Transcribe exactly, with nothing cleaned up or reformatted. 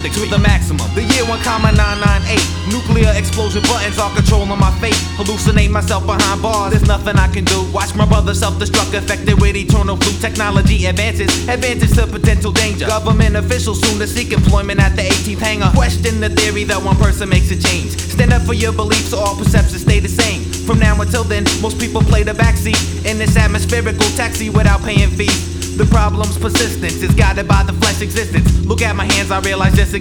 ballistic to the maximum. The year one comma nine nine eight. Nuclear explosion buttons are controlling my fate. Hallucinate myself behind bars, there's nothing I can do. Watch my brother self-destruct, affected with eternal flu. Technology advances, advances to potential danger. Government officials soon to seek employment at the eighteenth hangar. Question the theory that one person makes a change. Stand up for your beliefs so all perceptions stay the same. From now until then, most people play the backseat in this atmospherical taxi without paying fees. The problem's persistence is guided by the flesh existence. Look at my hands, I realize just